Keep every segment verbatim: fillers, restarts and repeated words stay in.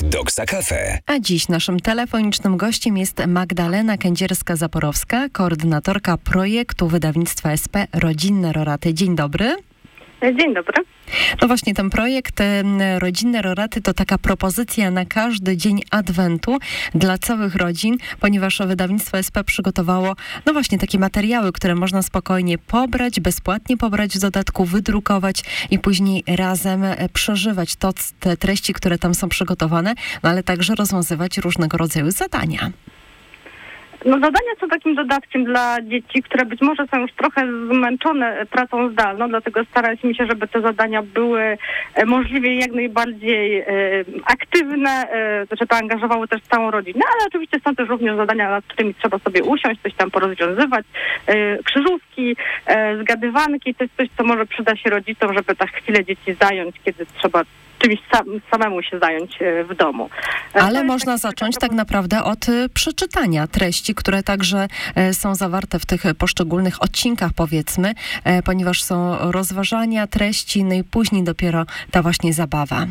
Doksa Cafe. A dziś naszym telefonicznym gościem jest Magdalena Kędzierska-Zaporowska, koordynatorka projektu wydawnictwa S P Rodzinne Roraty. Dzień dobry. Dzień dobry. No właśnie, ten projekt Rodzinne Roraty to taka propozycja na każdy dzień Adwentu dla całych rodzin, ponieważ wydawnictwo S P przygotowało no właśnie takie materiały, które można spokojnie pobrać, bezpłatnie pobrać w dodatku, wydrukować i później razem przeżywać to, te treści, które tam są przygotowane, no ale także rozwiązywać różnego rodzaju zadania. No zadania są takim dodatkiem dla dzieci, które być może są już trochę zmęczone pracą zdalną, dlatego staraliśmy się, żeby te zadania były możliwie jak najbardziej e, aktywne, e, żeby angażowały też całą rodzinę, ale oczywiście są też również zadania, nad którymi trzeba sobie usiąść, coś tam porozwiązywać, e, krzyżówki, e, zgadywanki, to jest coś, co może przyda się rodzicom, żeby tak chwilę dzieci zająć, kiedy trzeba czymś sam, samemu się zająć w domu. Ale można tak, zacząć tak naprawdę od przeczytania treści, które także są zawarte w tych poszczególnych odcinkach, powiedzmy, ponieważ są rozważania treści, no i później dopiero ta właśnie zabawa.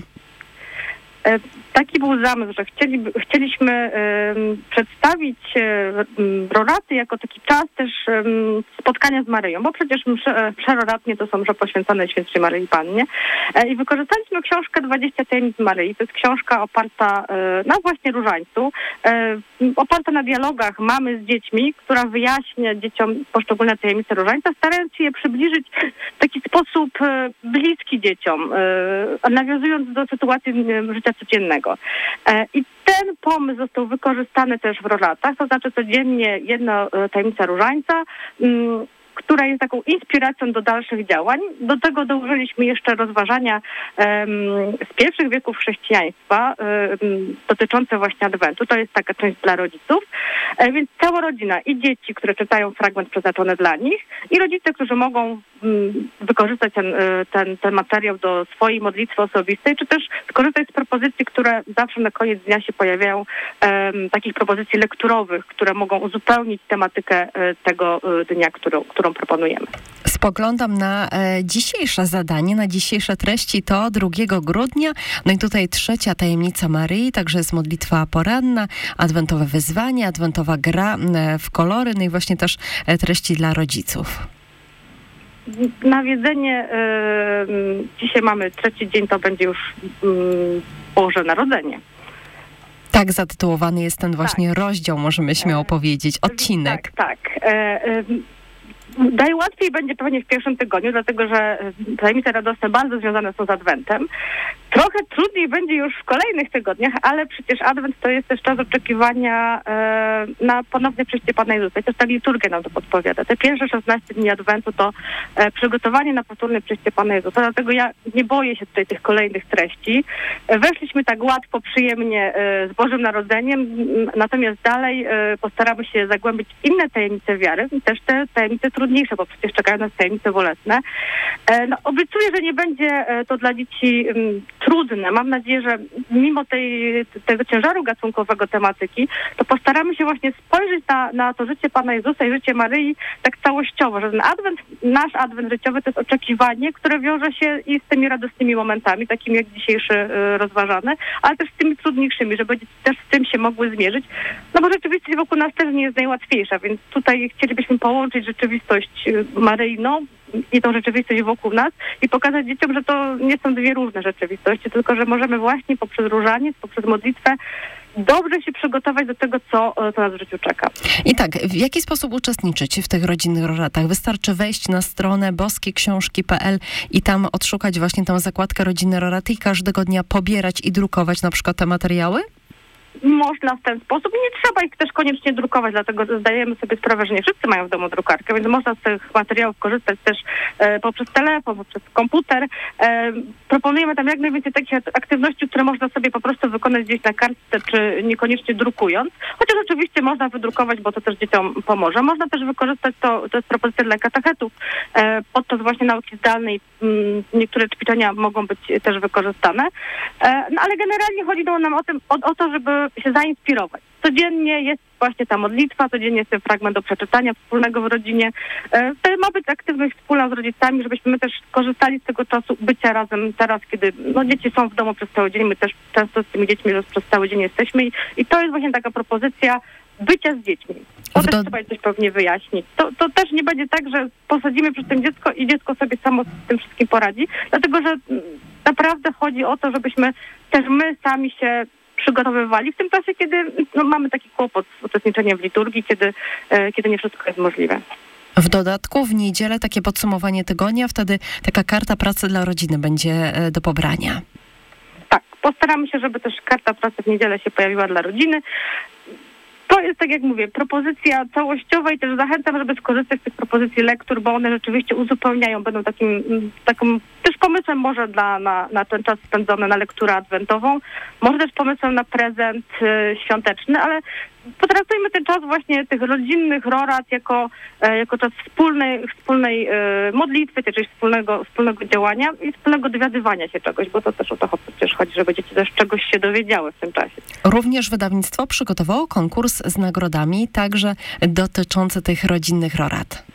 Taki był zamysł, że chcieli, chcieliśmy um, przedstawić um, roraty jako taki czas też um, spotkania z Maryją, bo przecież msze, przeroratnie to są msze poświęcone Świętej Maryi Pannie. E, I wykorzystaliśmy książkę dwadzieścia tajemnic Maryi. To jest książka oparta e, na właśnie różańcu, e, oparta na dialogach mamy z dziećmi, która wyjaśnia dzieciom poszczególne tajemnice różańca, starając się je przybliżyć w taki sposób e, bliski dzieciom, e, nawiązując do sytuacji e, życia codziennego. I ten pomysł został wykorzystany też w roratach, to znaczy codziennie jedna tajemnica różańca, która jest taką inspiracją do dalszych działań. Do tego dołożyliśmy jeszcze rozważania um, z pierwszych wieków chrześcijaństwa um, dotyczące właśnie Adwentu. To jest taka część dla rodziców. E, więc cała rodzina i dzieci, które czytają fragment przeznaczony dla nich, i rodzice, którzy mogą um, wykorzystać ten, ten, ten materiał do swojej modlitwy osobistej, czy też skorzystać z propozycji, które zawsze na koniec dnia się pojawiają, um, takich propozycji lekturowych, które mogą uzupełnić tematykę um, tego um, dnia, którą, którą proponujemy. Spoglądam na e, dzisiejsze zadanie, na dzisiejsze treści. To drugiego grudnia. No i tutaj trzecia tajemnica Maryi, także jest modlitwa poranna, adwentowe wyzwanie, adwentowa gra e, w kolory, no i właśnie też e, treści dla rodziców. Nawiedzenie, e, dzisiaj mamy trzeci dzień, to będzie już e, Boże Narodzenie. Tak zatytułowany jest ten właśnie tak. rozdział, możemy śmiało e, powiedzieć, odcinek. Tak, tak. E, e, Najłatwiej będzie pewnie w pierwszym tygodniu, dlatego że tajemnice radosne bardzo związane są z Adwentem. Trochę trudniej będzie już w kolejnych tygodniach, ale przecież Adwent to jest też czas oczekiwania e, na ponowne przyjście Pana Jezusa. I też ta liturgia nam to podpowiada. Te pierwsze szesnaście dni Adwentu to e, przygotowanie na powtórne przyjście Pana Jezusa. Dlatego ja nie boję się tutaj tych kolejnych treści. E, weszliśmy tak łatwo, przyjemnie e, z Bożym Narodzeniem, m, natomiast dalej e, postaramy się zagłębić inne tajemnice wiary, też te tajemnice trudniejsze, bo przecież czekają nas tajemnice bolesne. E, no, obiecuję, że nie będzie e, to dla dzieci m, trudne. Mam nadzieję, że mimo tej, tego ciężaru gatunkowego tematyki, to postaramy się właśnie spojrzeć na, na to życie Pana Jezusa i życie Maryi tak całościowo, że ten adwent, nasz adwent życiowy to jest oczekiwanie, które wiąże się i z tymi radosnymi momentami, takimi jak dzisiejszy y, rozważany, ale też z tymi trudniejszymi, żeby dzieci też z tym się mogły zmierzyć. No bo rzeczywistość wokół nas też nie jest najłatwiejsza, więc tutaj chcielibyśmy połączyć rzeczywistość maryjną i tą rzeczywistość wokół nas i pokazać dzieciom, że to nie są dwie różne rzeczywistości, tylko że możemy właśnie poprzez różaniec, poprzez modlitwę dobrze się przygotować do tego, co, co nas w życiu czeka. I tak, w jaki sposób uczestniczyć w tych rodzinnych roratach? Wystarczy wejść na stronę boskieksiążki kropka p l i tam odszukać właśnie tę zakładkę Rodzinne Roraty i każdego dnia pobierać i drukować na przykład te materiały? Można w ten sposób. Nie trzeba ich też koniecznie drukować, dlatego zdajemy sobie sprawę, że nie wszyscy mają w domu drukarkę, więc można z tych materiałów korzystać też e, poprzez telefon, poprzez komputer. E, proponujemy tam jak najwięcej takich aktywności, które można sobie po prostu wykonać gdzieś na kartce, czy niekoniecznie drukując. Chociaż oczywiście można wydrukować, bo to też dzieciom pomoże. Można też wykorzystać to, to jest propozycja dla katechetów. E, podczas właśnie nauki zdalnej m, niektóre ćwiczenia mogą być też wykorzystane. E, no ale generalnie chodzi nam o, tym, o, o to, żeby się zainspirować. codziennie jest właśnie ta modlitwa, codziennie jest ten fragment do przeczytania wspólnego w rodzinie. To ma być aktywność wspólna z rodzicami, żebyśmy my też korzystali z tego czasu bycia razem teraz, kiedy no, dzieci są w domu przez cały dzień, my też często z tymi dziećmi przez cały dzień jesteśmy i, i to jest właśnie taka propozycja bycia z dziećmi. To W też do... trzeba coś pewnie wyjaśnić. To, to też nie będzie tak, że posadzimy przy tym dziecko i dziecko sobie samo z tym wszystkim poradzi, dlatego że naprawdę chodzi o to, żebyśmy też my sami się przygotowywali w tym czasie, kiedy no, mamy taki kłopot z uczestniczeniem w liturgii, kiedy, e, kiedy nie wszystko jest możliwe. W dodatku w niedzielę takie podsumowanie tygodnia, wtedy taka karta pracy dla rodziny będzie do pobrania. Tak, postaramy się, żeby też karta pracy w niedzielę się pojawiła dla rodziny. To jest, tak jak mówię, propozycja całościowa i też zachęcam, żeby skorzystać z tych propozycji lektur, bo one rzeczywiście uzupełniają, będą takim, takim też pomysłem może dla, na, na ten czas spędzony na lekturę adwentową, może też pomysłem na prezent y, świąteczny, ale potraktujmy ten czas właśnie tych rodzinnych rorad jako, e, jako czas wspólnej, wspólnej e, modlitwy, czyli wspólnego, wspólnego działania i wspólnego dowiadywania się czegoś, bo to też o to przecież chodzi, żeby dzieci też czegoś się dowiedziały w tym czasie. Również wydawnictwo przygotowało konkurs z nagrodami, także dotyczący tych rodzinnych rorad.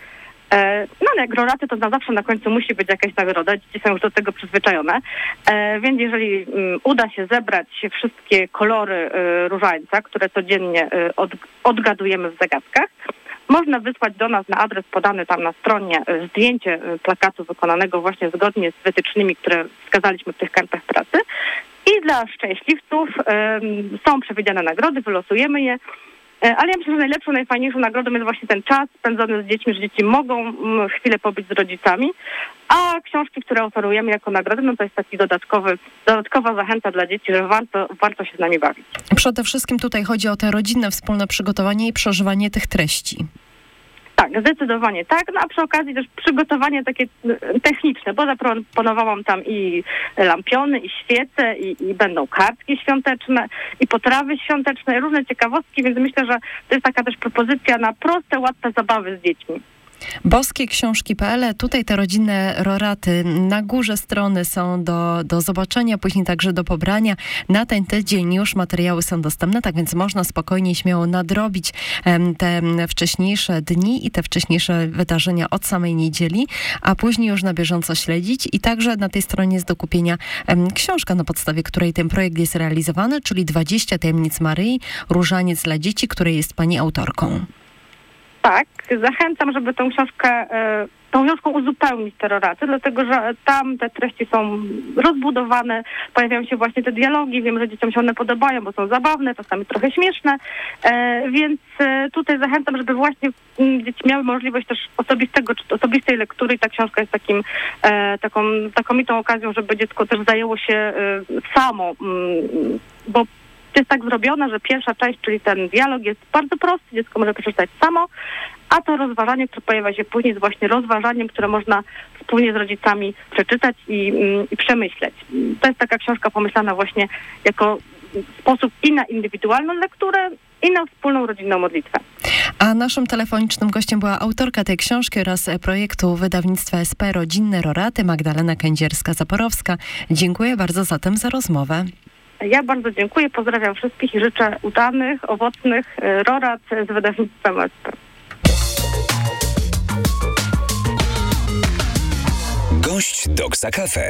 E, no ale jak roraty, to na zawsze na końcu musi być jakaś nagroda. Dzieci są już do tego przyzwyczajone. E, więc jeżeli um, uda się zebrać wszystkie kolory e, różańca, które codziennie e, od, odgadujemy w zagadkach, można wysłać do nas na adres podany tam na stronie e, zdjęcie e, plakatu wykonanego właśnie zgodnie z wytycznymi, które wskazaliśmy w tych kartach pracy. I dla szczęśliwców e, są przewidziane nagrody, wylosujemy je. Ale ja myślę, że najlepszą, najfajniejszą nagrodą jest właśnie ten czas spędzony z dziećmi, że dzieci mogą chwilę pobyć z rodzicami, a książki, które oferujemy jako nagrody, no to jest taki dodatkowy, dodatkowa zachęta dla dzieci, że warto, warto się z nami bawić. Przede wszystkim tutaj chodzi o te rodzinne wspólne przygotowanie i przeżywanie tych treści. Tak, zdecydowanie tak, no a przy okazji też przygotowanie takie techniczne, bo zaproponowałam tam i lampiony, i świece, i, i będą kartki świąteczne, i potrawy świąteczne, i różne ciekawostki, więc myślę, że to jest taka też propozycja na proste, łatwe zabawy z dziećmi. boskie książki kropka pe el. Tutaj te rodzinne roraty na górze strony są do, do zobaczenia, później także do pobrania. Na ten tydzień już materiały są dostępne, tak więc można spokojnie, śmiało nadrobić um, te wcześniejsze dni i te wcześniejsze wydarzenia od samej niedzieli, a później już na bieżąco śledzić. I także na tej stronie jest do kupienia um, książka, na podstawie której ten projekt jest realizowany, czyli dwadzieścia tajemnic Maryi, różaniec dla dzieci, której jest pani autorką. Tak, zachęcam, żeby tą książkę, tą książką uzupełnić te roraty, dlatego że tam te treści są rozbudowane, pojawiają się właśnie te dialogi, wiem, że dzieciom się one podobają, bo są zabawne, czasami trochę śmieszne, więc tutaj zachęcam, żeby właśnie dzieci miały możliwość też osobistego, czy osobistej lektury i ta książka jest takim, taką znakomitą okazją, żeby dziecko też zajęło się samo, bo jest tak zrobione, że pierwsza część, czyli ten dialog jest bardzo prosty, dziecko może przeczytać samo, a to rozważanie, które pojawia się później, jest właśnie rozważaniem, które można wspólnie z rodzicami przeczytać i, i przemyśleć. To jest taka książka pomyślana właśnie jako sposób i na indywidualną lekturę, i na wspólną rodzinną modlitwę. A naszym telefonicznym gościem była autorka tej książki oraz projektu wydawnictwa S P Rodzinne Roraty, Magdalena Kędzierska-Zaporowska. Dziękuję bardzo zatem za rozmowę. Ja bardzo dziękuję, pozdrawiam wszystkich i życzę udanych, owocnych rorat z wydawnictwem S P. Gość Doksa Cafe.